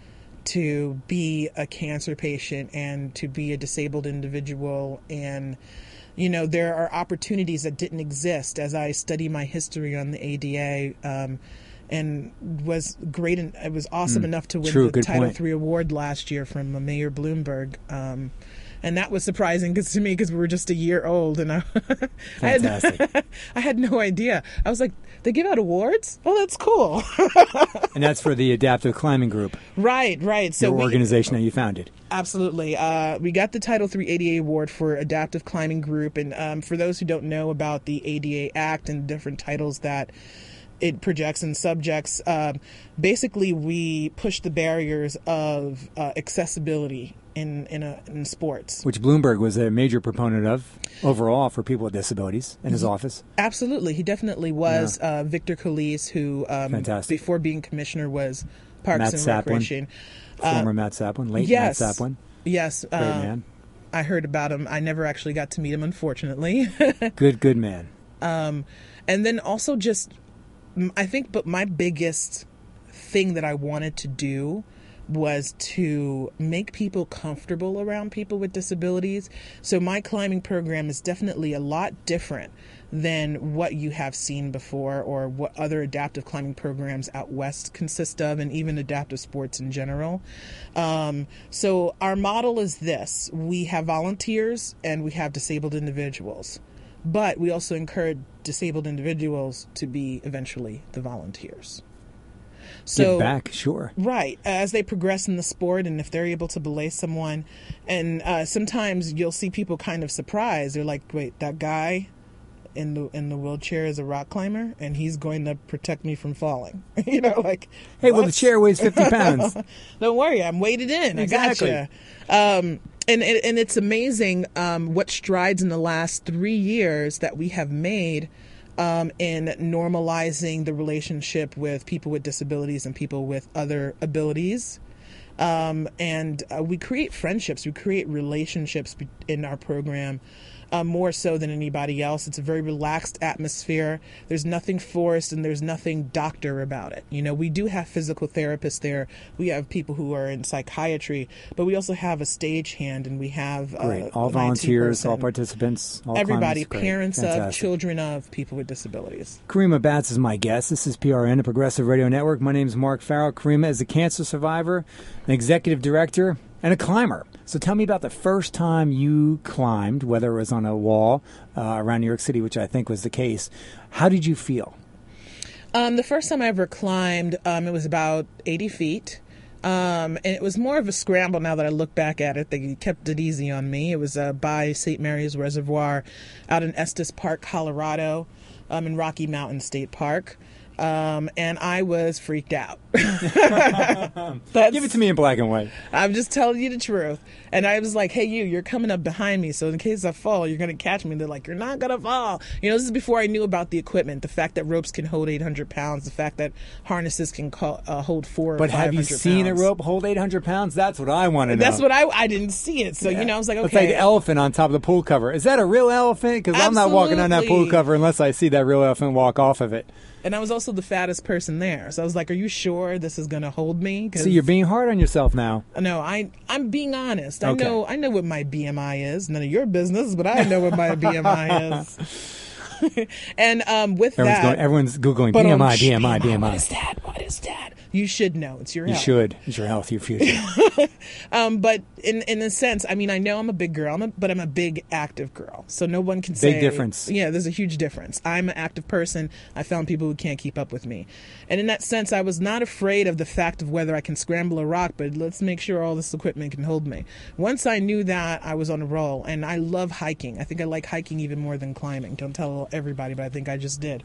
to be a cancer patient and to be a disabled individual. And, you know, there are opportunities that didn't exist as I study my history on the A D A, um, and was great. And it was awesome Mm, enough to win true, the good Title point. three award last year from uh, Mayor Bloomberg. Um, and that was surprising because to me, because we were just a year old, and I, I had Fantastic. I had no idea. I was like, they give out awards? Oh, that's cool. And that's for the Adaptive Climbing Group, Right, right. So your we, organization that you founded. Absolutely. Uh, we got the Title three A D A award for Adaptive Climbing Group. And um, for those who don't know about the A D A Act and different titles that it projects and subjects, um, basically we push the barriers of uh, accessibility in in, a, in sports. Which Bloomberg was a major proponent of overall for people with disabilities in his office. Absolutely. He definitely was. Uh, Victor Calise, who um, Fantastic. before being commissioner was Parks Matt and Saplin. Recreation. Former Matt Saplin, late yes. Matt Saplin. Yes. Great uh, man. I heard about him. I never actually got to meet him, unfortunately. Good, good man. Um, and then also just, I think, but my biggest thing that I wanted to do was to make people comfortable around people with disabilities. So my climbing program is definitely a lot different than what you have seen before or what other adaptive climbing programs out west consist of, and even adaptive sports in general. Um, so our model is this. We have volunteers and we have disabled individuals. But we also encourage disabled individuals to be eventually the volunteers. So, Give back, sure. right, as they progress in the sport, and if they're able to belay someone, and uh, sometimes you'll see people kind of surprised. They're like, "Wait, that guy in the in the wheelchair is a rock climber, and he's going to protect me from falling." You know, like, Hey, well, the what? chair weighs fifty pounds. Don't worry, I'm weighted in. Exactly. I gotcha. Um, and, and and it's amazing um, what strides in the last three years that we have made um, in normalizing the relationship with people with disabilities and people with other abilities. Um, and uh, we create friendships, we create relationships be- in our program. Uh, more so than anybody else. It's a very relaxed atmosphere. There's nothing forced and there's nothing doctor about it. You know, we do have physical therapists there. We have people who are in psychiatry, but we also have a stagehand and we have uh, Great. All an I T volunteers, person. all participants, all Everybody, climbers. Great. parents of, Fantastic. children of people with disabilities. Karima Batts is my guest. This is P R N, the Progressive Radio Network. My name is Mark Farrell. Karima is a cancer survivor, an executive director, and a climber. So tell me about the first time you climbed, whether it was on a wall uh, around New York City, which I think was the case. How did you feel? Um, the first time I ever climbed, um, it was about eighty feet. Um, and it was more of a scramble now that I look back at it. They kept it easy on me. It was uh, by Saint Mary's Reservoir out in Estes Park, Colorado, um, in Rocky Mountain State Park. Um, and I was freaked out. That's, Give it to me in black and white. I'm just telling you the truth. And I was like, hey, you, you're coming up behind me. So in case I fall, you're going to catch me. They're like, you're not going to fall. You know, this is before I knew about the equipment, the fact that ropes can hold eight hundred pounds, the fact that harnesses can call, uh, hold four But or have you seen pounds. a rope hold eight hundred pounds? That's what I want to know. That's what I, I didn't see it. So, Yeah. you know, I was like, It's like okay. the elephant on top of the pool cover. Is that a real elephant? Because I'm not walking on that pool Absolutely. cover unless I see that real elephant walk off of it. And I was also the fattest person there. So I was like, are you sure this is going to hold me? 'Cause See, you're being hard on yourself now. No, I, I'm being honest. I Okay. know I know what my B M I is. None of your business, but I know what my B M I is. And um, with Everyone's, that, going, everyone's Googling but B M I, um, B M I, B M I. What is that? What is that? You should know. It's your You health. should. It's your health, your future. Um, but in in a sense, I mean, I know I'm a big girl, I'm a, but I'm a big active girl. So no one can say... Big difference. Yeah, there's a huge difference. I'm an active person. I found people who can't keep up with me. And in that sense, I was not afraid of the fact of whether I can scramble a rock, but let's make sure all this equipment can hold me. Once I knew that, I was on a roll. And I love hiking. I think I like hiking even more than climbing. Don't tell everybody, but I think I just did.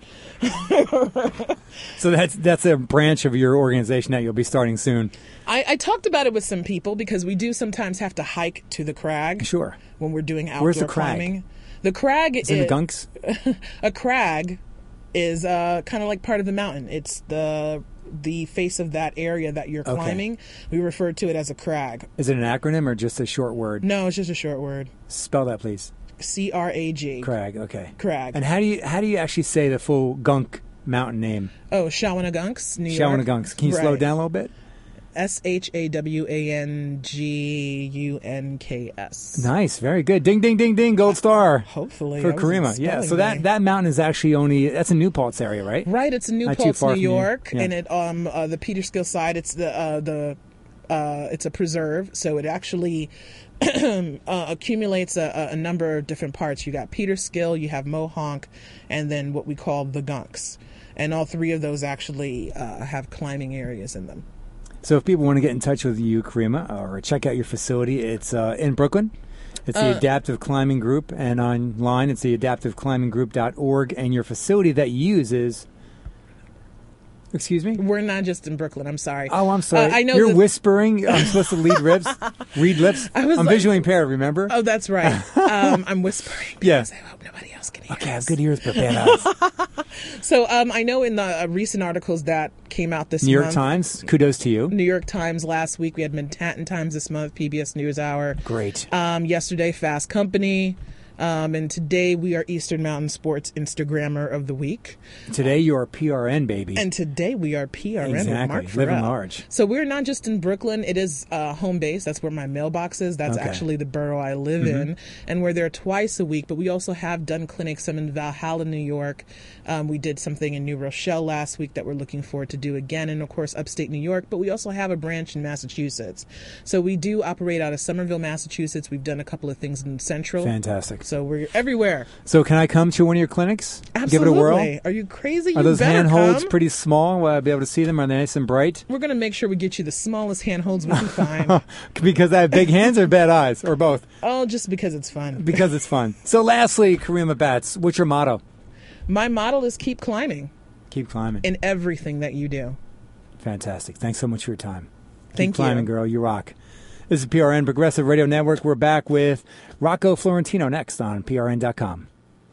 So that's that's a branch of your organization that you'll be starting soon. I, I talked about it with some people because we do sometimes have to hike to the crag. Sure. When we're doing outdoor Where's the crag? climbing. The crag It's is... in the gunks? A crag is uh, kind of like part of the mountain. It's the the face of that area that you're Okay. climbing. We refer to it as a crag. Is it an acronym or just a short word? No, it's just a short word. Spell that, please. C R A G. Crag, okay. Crag. And how do you how do you actually say the full gunk mountain name? Oh, Shawanagunks, New York. Shawanagunks. Can you slow Right. it down a little bit? S H A W A N G U N K S. Nice, very good. Ding, ding, ding, ding, gold star. Hopefully. For I wasn't Karima. Yeah, spelling so that, bee. that mountain is actually only, that's in New Paltz area, right? Right, it's in New Not too Paltz, far New from you. York, Yeah. and it um uh, the Peterskill side. It's the uh, the uh, it's a preserve, so it actually uh, accumulates a, a number of different parts. You got Peterskill, you have Mohonk, and then what we call the Gunks, and all three of those actually uh, have climbing areas in them. So if people want to get in touch with you, Karima, or check out your facility, it's uh, in Brooklyn. It's the Uh, Adaptive Climbing Group, and online it's the adaptive climbing group dot org, and your facility that you use is... Excuse me? We're not just in Brooklyn. I'm sorry. Oh, I'm sorry. Uh, I know You're the- whispering. I'm supposed to lead lips. Read lips. I was I'm like- visually impaired, remember? Oh, that's right. Um, I'm whispering Yeah. because I hope nobody else can hear Okay, I have us. good ears, but bad eyes. So um, I know in the uh, recent articles that came out this New York month, Times, kudos to you. New York Times last week. We had Manhattan Times this month, P B S NewsHour. Great. Um, yesterday, Fast Company. Um, and today we are Eastern Mountain Sports Instagrammer of the Week. Today you are P R N, baby. And today we are P R N with Exactly. Mark Living Farrell. large. So we're not just in Brooklyn. It is uh, home base. That's where my mailbox is. That's Okay. actually the borough I live Mm-hmm. in. And we're there twice a week. But we also have done clinics. Some in Valhalla, New York. Um, we did something in New Rochelle last week that we're looking forward to do again. And, of course, upstate New York. But we also have a branch in Massachusetts. So we do operate out of Somerville, Massachusetts. We've done a couple of things in Central. Fantastic. So we're everywhere. So can I come to one of your clinics? Absolutely. Give it a whirl? Are you crazy? Are You those better handholds come. pretty small? Will I be able to see them? Are they nice and bright? We're going to make sure we get you the smallest handholds we can find. Because I have big hands or bad eyes? Or both? Oh, just because it's fun. Because it's fun. So lastly, Karima Batts, what's your motto? My model is keep climbing Keep climbing. in everything that you do. Fantastic. Thanks so much for your time. Keep Thank climbing, you. girl. You rock. This is P R N Progressive Radio Network. We're back with Rocco Florentino next on P R N dot com.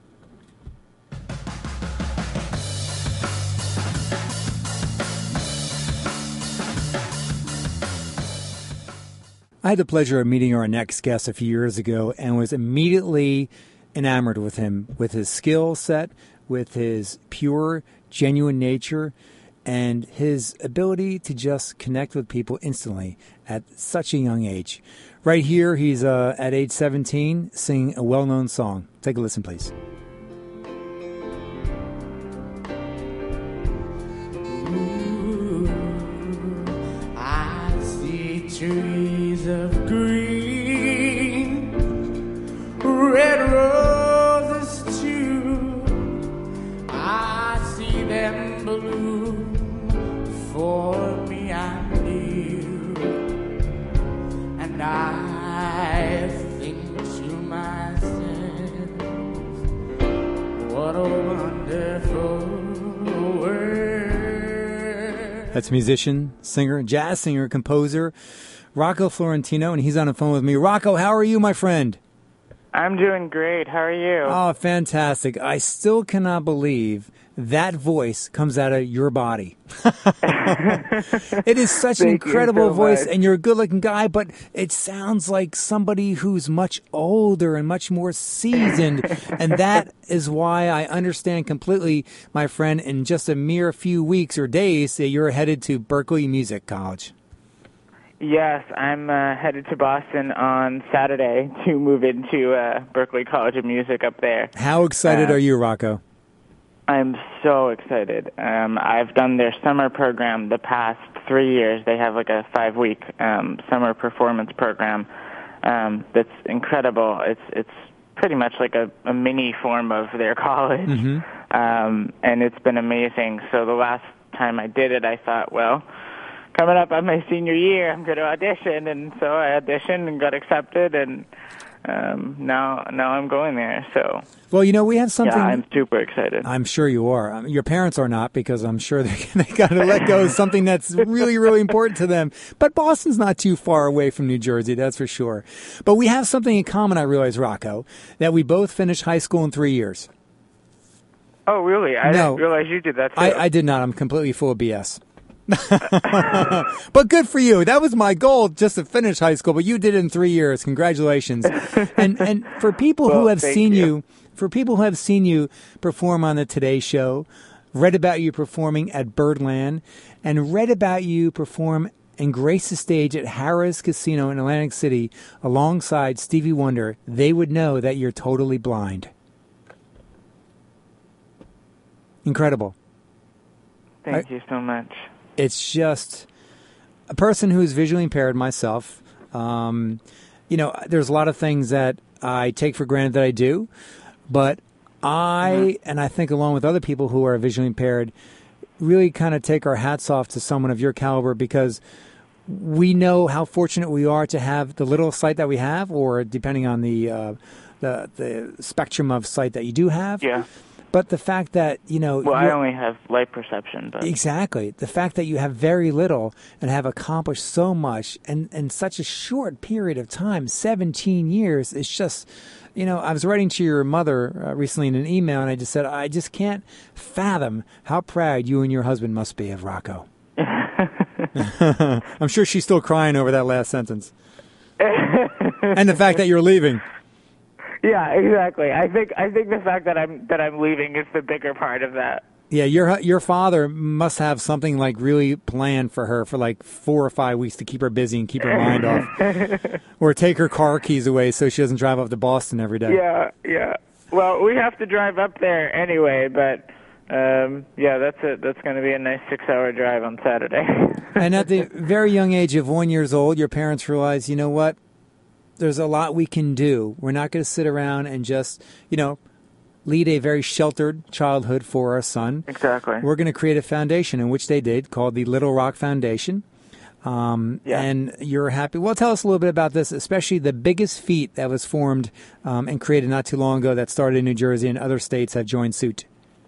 I had the pleasure of meeting our next guest a few years ago and was immediately enamored with him, with his skill set, with his pure, genuine nature, and his ability to just connect with people instantly at such a young age. Right here, he's uh, at age seventeen, singing a well-known song. Take a listen, please. I see trees of green, red roses too. I see them bloom for me and you, and I think to myself, what a wonderful world. That's musician, singer, jazz singer, composer, Rocco Florentino, and he's on the phone with me. Rocco, how are you, my friend? I'm doing great. How are you? Oh, fantastic. I still cannot believe that voice comes out of your body. It is such an Thank you incredible so voice, much. and you're a good-looking guy, but it sounds like somebody who's much older and much more seasoned, and that is why I understand completely, my friend, in just a mere few weeks or days that you're headed to Berklee Music College. Yes, I'm uh, headed to Boston on Saturday to move into uh, Berklee College of Music up there. How excited Uh, are you, Rocco? I'm so excited. Um, I've done their summer program the past three years. They have like a five-week um, summer performance program um, that's incredible. It's it's pretty much like a, a mini form of their college, Mm-hmm. um, and it's been amazing. So the last time I did it, I thought, well, coming up on my senior year, I'm going to audition, and so I auditioned and got accepted, and um, now now I'm going there. So Well, you know, we have something. yeah, I'm super excited. I'm sure you are. Um, Your parents are not, because I'm sure they, they got to let go of something that's really, really important to them. But Boston's not too far away from New Jersey, that's for sure. But we have something in common, I realize, Rocco, that we both finished high school in three years. Oh, really? I No. didn't realize you did that too. I, I did not. I'm completely full of B S. But good for you. That was my goal, just to finish high school. But you did it in three years. Congratulations. And and for people Well, who have thank seen you. you. for people who have seen you perform on the Today Show, read about you performing at Birdland, and read about you perform and grace the stage at Harrah's Casino in Atlantic City alongside Stevie Wonder, they would know that you're totally blind. Incredible. Thank I- you so much. It's just a person who's visually impaired, myself. Um, you know, there's a lot of things that I take for granted that I do, but I, Mm-hmm. and I think along with other people who are visually impaired, really kind of take our hats off to someone of your caliber, because we know how fortunate we are to have the little sight that we have, or depending on the uh, the the spectrum of sight that you do have. Yeah. But the fact that, you know... Well, I you're- only have light perception, but Exactly. The fact that you have very little and have accomplished so much in, in such a short period of time, seventeen years, is just, you know, I was writing to your mother uh, recently in an email, and I just said, I just can't fathom how proud you and your husband must be of Rocco. I'm sure she's still crying over that last sentence. And the fact that you're leaving. yeah, exactly. I think I think the fact that I'm that I'm leaving is the bigger part of that. Yeah, your your father must have something like really planned for her for like four or five weeks to keep her busy and keep her mind off, or take her car keys away so she doesn't drive up to Boston every day. Yeah, yeah. Well, we have to drive up there anyway, but um, yeah, that's a, that's going to be a nice six-hour drive on Saturday. And at the very young age of one years old, your parents realized, you know what? There's a lot we can do. We're not going to sit around and just, you know, lead a very sheltered childhood for our son. Exactly. We're going to create a foundation, in which they did, called the Little Rock Foundation. Um, Yeah. And you're happy. Well, tell us a little bit about this, especially the biggest feat that was formed um, and created not too long ago that started in New Jersey, and other states have joined suit.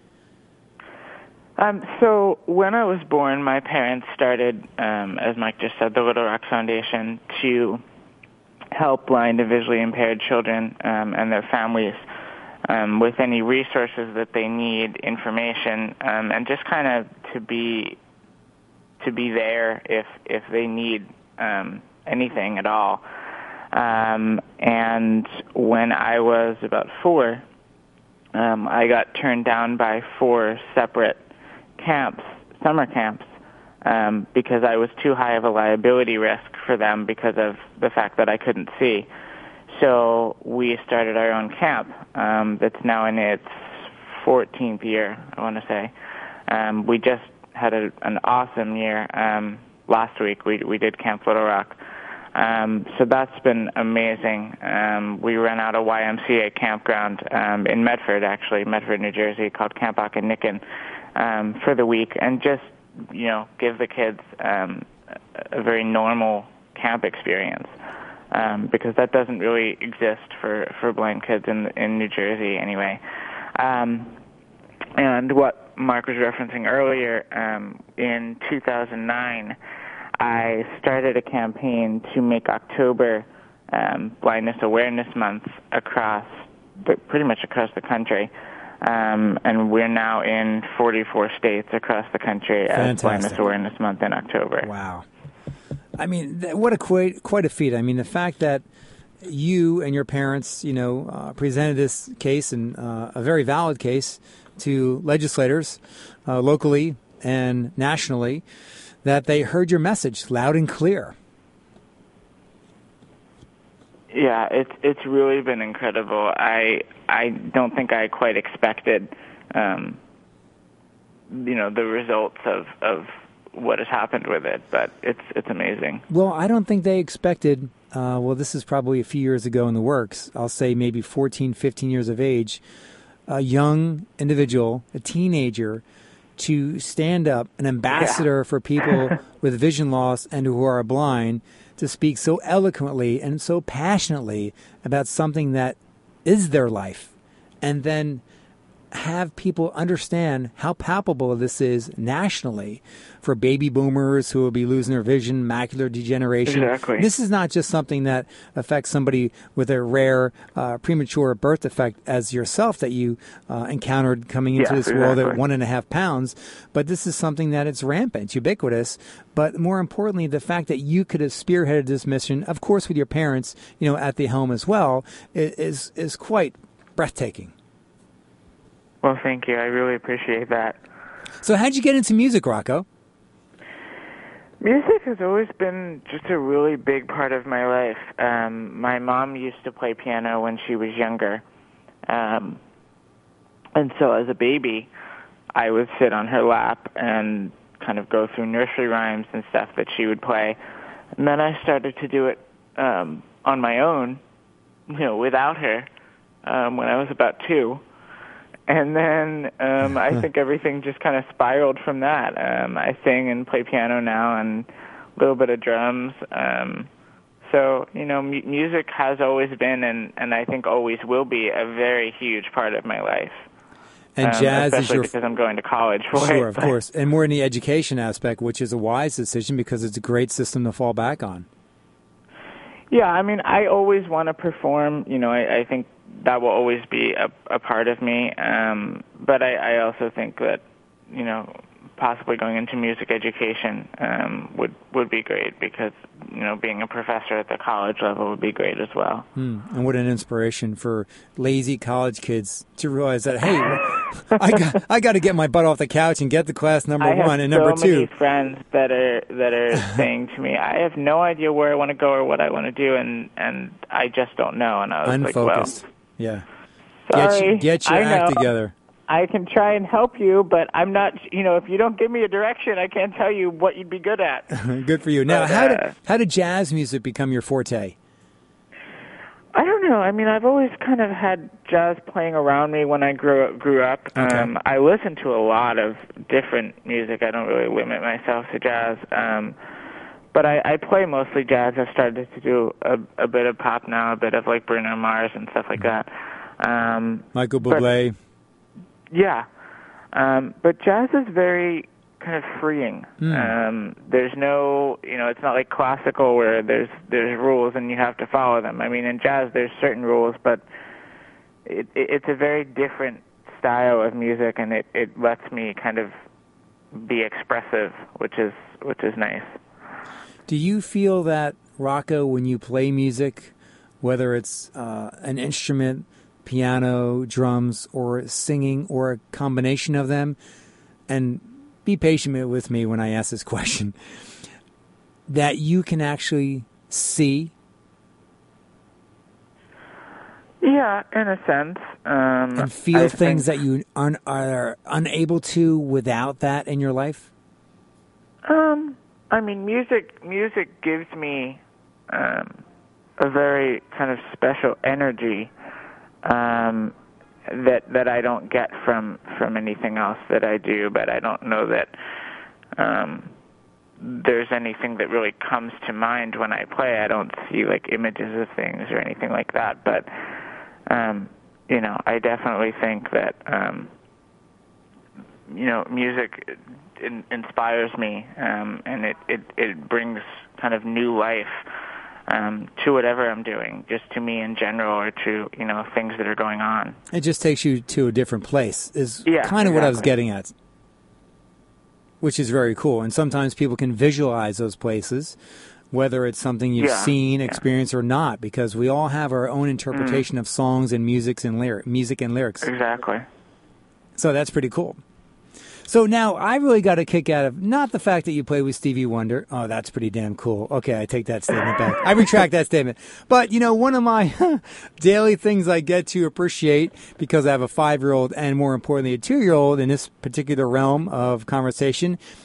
Um, so when I was born, my parents started, um, as Mike just said, the Little Rock Foundation to help blind and visually impaired children um, and their families um, with any resources that they need, information, um, and just kind of to be to be there if if they need um, anything at all. Um, and when I was about four, um, I got turned down by four separate camps, summer camps, um, because I was too high of a liability risk for them because of the fact that I couldn't see. So we started our own camp um, that's now in its fourteenth year, I want to say. Um, we just had a, an awesome year. Um, last week we we did Camp Little Rock. Um, so that's been amazing. Um, we ran out a Y M C A campground um, in Medford, actually, Medford, New Jersey, called Camp Okinikin, um, for the week, and just, you know, give the kids um, a very normal camp experience, um, because that doesn't really exist for, for blind kids in in New Jersey anyway. Um, and what Mark was referencing earlier, um, in two thousand nine, I started a campaign to make October um, Blindness Awareness Month across, the, pretty much across the country. Um, and we're now in forty-four states across the country as Fantastic. Blindness Awareness Month in October. Wow. I mean, th- what a quite, quite a feat. I mean, the fact that you and your parents, you know, uh, presented this case, and uh, a very valid case, to legislators uh, locally and nationally, that they heard your message loud and clear. Yeah, it's it's really been incredible. I I don't think I quite expected, um, you know, the results of, of what has happened with it, but it's it's amazing. Well, I don't think they expected uh, well, this is probably a few years ago in the works. I'll say maybe fourteen, fifteen years of age, a young individual, a teenager, to stand up, an ambassador Yeah. for people with vision loss and who are blind, to speak so eloquently and so passionately about something that is their life, and then have people understand how palpable this is nationally for baby boomers who will be losing their vision, macular degeneration. Exactly. This is not just something that affects somebody with a rare uh, premature birth defect as yourself that you uh, encountered coming into Yes, this world at exactly. one and a half pounds, but this is something that it's rampant, ubiquitous. But more importantly, the fact that you could have spearheaded this mission, of course, with your parents, you know, at the home as well, is is quite breathtaking. Well, thank you. I really appreciate that. So how'd you get into music, Rocco? Music has always been just a really big part of my life. Um, my mom used to play piano when she was younger. Um, and so as a baby, I would sit on her lap and kind of go through nursery rhymes and stuff that she would play. And then I started to do it um, on my own, you know, without her, um, when I was about two. And then um, I think everything just kind of spiraled from that. Um, I sing and play piano now and a little bit of drums. Um, so, you know, mu- music has always been and, and I think always will be a very huge part of my life. And um, jazz is especially your... because I'm going to college for Sure, it. of but- course. And more in the education aspect, which is a wise decision because it's a great system to fall back on. Yeah, I mean, I always want to perform. You know, I, I think that will always be a, a part of me. Um, but I, I also think that, you know, possibly going into music education um, would would be great because, you know, being a professor at the college level would be great as well. Hmm. And what an inspiration for lazy college kids to realize that, hey, I got I got to get my butt off the couch and get to class number I have one and number so many two. friends that are that are saying to me, I have no idea where I want to go or what I want to do, and and I just don't know. And I was Unfocused. like, yeah. well, Get, sorry, you, get your I act know. together. I can try and help you, but I'm not, you know, if you don't give me a direction, I can't tell you what you'd be good at. Good for you. Now, But, how uh, did how did jazz music become your forte? I don't know. I mean, I've always kind of had jazz playing around me when I grew grew up. Okay. Um, I listen to a lot of different music. I don't really limit myself to jazz. Um, but I, I play mostly jazz. I've started to do a, a bit of pop now, a bit of like Bruno Mars and stuff like that. Um, Michael but- Bublé. Yeah, um, but jazz is very kind of freeing. Mm. Um, there's no, you know, it's not like classical where there's there's rules and you have to follow them. I mean, in jazz there's certain rules, but it, it, it's a very different style of music, and it, it lets me kind of be expressive, which is which is nice. Do you feel that, Rocco, when you play music, whether it's uh, an instrument, piano, drums, or singing, or a combination of them, and be patient with me when I ask this question, that you can actually see? Yeah, in a sense. Um, And feel I things think- that you un- are unable to without that in your life? Um, I mean, music music gives me um, a very kind of special energy um, that that I don't get from from anything else that I do. But I don't know that um, there's anything that really comes to mind when I play. I don't see like images of things or anything like that. But um, you know, I definitely think that um, you know, music in, inspires me, um, and it, it, it brings kind of new life um, to whatever I'm doing, just to me in general, or to, you know, things that are going on. It just takes you to a different place, is Yeah, kind of what I was exactly. getting at, which is very cool. And sometimes people can visualize those places, whether it's something you've Yeah, seen, yeah. experienced, or not, because we all have our own interpretation of songs and music and, lyric, music and lyrics. Exactly. So that's pretty cool. So now I really got a kick out of not the fact that you play with Stevie Wonder. Oh, that's pretty damn cool. Okay, I take that statement back. I retract that statement. But, you know, one of my daily things I get to appreciate, because I have a five-year-old and, more importantly, a two-year-old in this particular realm of conversation,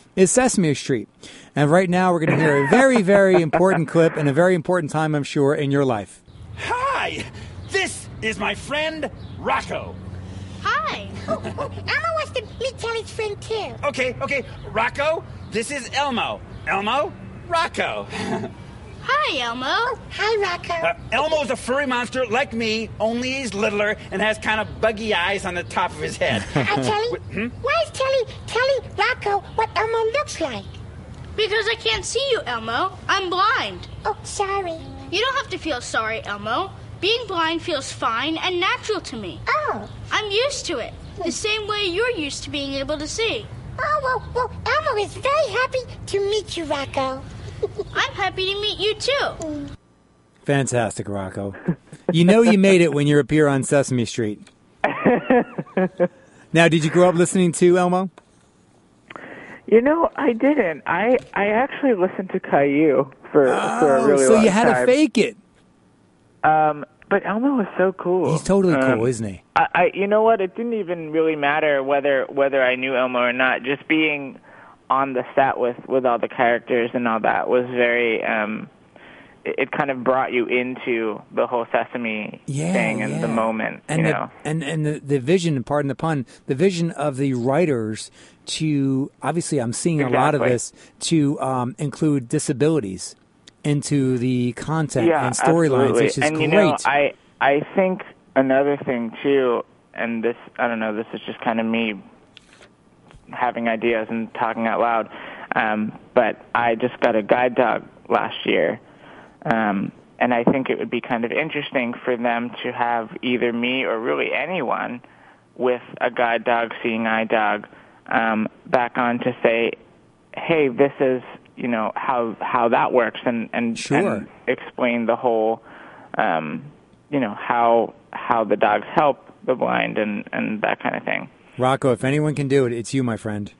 is Sesame Street. And right now we're going to hear a very, very important clip and a very important time, I'm sure, in your life. Hi, this is my friend Rocco. Hi. Oh, oh, Elmo wants to meet Kelly's friend, too. Okay, okay, Rocco, this is Elmo. Elmo, Rocco. Hi, Elmo. Oh, hi, Rocco. Uh, Elmo's a furry monster like me, only he's littler and has kind of buggy eyes on the top of his head. Uh, Kelly, Hmm? why is Kelly telling Rocco what Elmo looks like? Because I can't see you, Elmo. I'm blind. Oh, sorry. You don't have to feel sorry, Elmo. Being blind feels fine and natural to me. Oh. I'm used to it, the same way you're used to being able to see. Oh, well, well, Elmo is very happy to meet you, Rocco. I'm happy to meet you, too. Fantastic, Rocco. You know you made it when you appear on Sesame Street. Now, did you grow up listening to Elmo? You know, I didn't. I I actually listened to Caillou for Oh, for a really so long you had time. to fake it. Um, but Elmo was so cool. He's totally Um, cool, isn't he? I, I, you know what? It didn't even really matter whether whether I knew Elmo or not. Just being on the set with with all the characters and all that was very. Um, it, it kind of brought you into the whole Sesame Yeah, thing and yeah. the moment. And you the, know. and and the, the vision, pardon the pun, the vision of the writers to obviously, I'm seeing a lot of Exactly. this to um, include disabilities into the content Yeah, and storylines, absolutely. which is and great. you know, I I think another thing too, and this I don't know, this is just kind of me having ideas and talking out loud. Um, but I just got a guide dog last year, um, and I think it would be kind of interesting for them to have either me or really anyone with a guide dog, seeing eye dog, um, back on to say, hey, this is, you know, how how that works, and and, Sure. and explain the whole, um, you know, how how the dogs help the blind and, and that kind of thing. Rocco, if anyone can do it, it's you, my friend.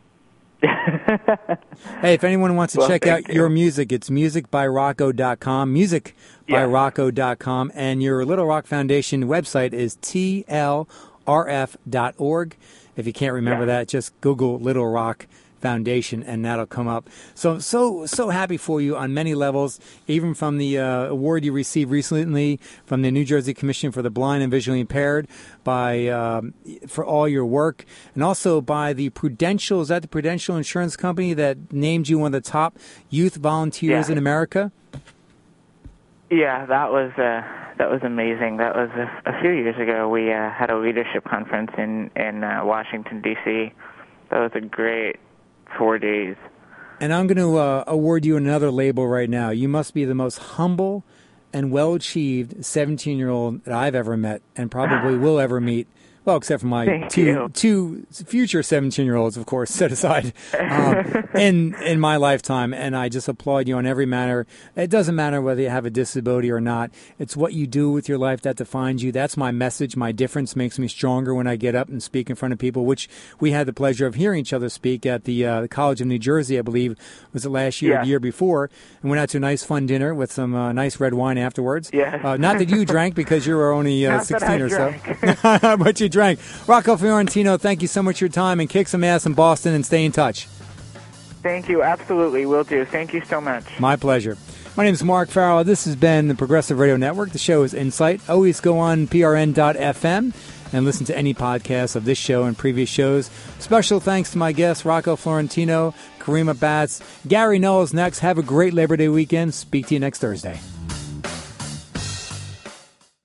Hey, if anyone wants to Well, check thank out you. your music, it's music by rocco dot com, music by Yeah. rocco dot com, and your Little Rock Foundation website is T L R F dot org. If you can't remember Yeah. that, just Google Little Rock Foundation, and that'll come up. So, so, so happy for you on many levels, even from the uh, award you received recently from the New Jersey Commission for the Blind and Visually Impaired, by um, for all your work, and also by the Prudential. Is that the Prudential Insurance Company that named you one of the top youth volunteers Yeah. in America? Yeah, that was uh, that was amazing. That was a, a few years ago. We uh, had a leadership conference in in uh, Washington D C. That was a great four days. And I'm going to uh, award you another label right now. You must be the most humble and well-achieved seventeen-year-old that I've ever met and probably will ever meet. Well, except for my Thank two you. two future seventeen-year-olds, of course, set aside um, in in my lifetime. And I just applaud you on every matter. It doesn't matter whether you have a disability or not. It's what you do with your life that defines you. That's my message. My difference makes me stronger when I get up and speak in front of people, which we had the pleasure of hearing each other speak at the, uh, the College of New Jersey, I believe, was it last year or Yeah. the year before, and went out to a nice, fun dinner with some uh, nice red wine afterwards. Yes. Uh, not that you drank because you were only uh, Not that I sixteen or so. drank. But you drank. Rocco Fiorentino, thank you so much for your time, and kick some ass in Boston and stay in touch. Thank you. Absolutely. Will do. Thank you so much. My pleasure. My name is Mark Farrell. This has been the Progressive Radio Network. The show is Insight. Always go on P R N dot F M and listen to any podcasts of this show and previous shows. Special thanks to my guests, Rocco Fiorentino, Karima Batts. Gary Knowles next. Have a great Labor Day weekend. Speak to you next Thursday.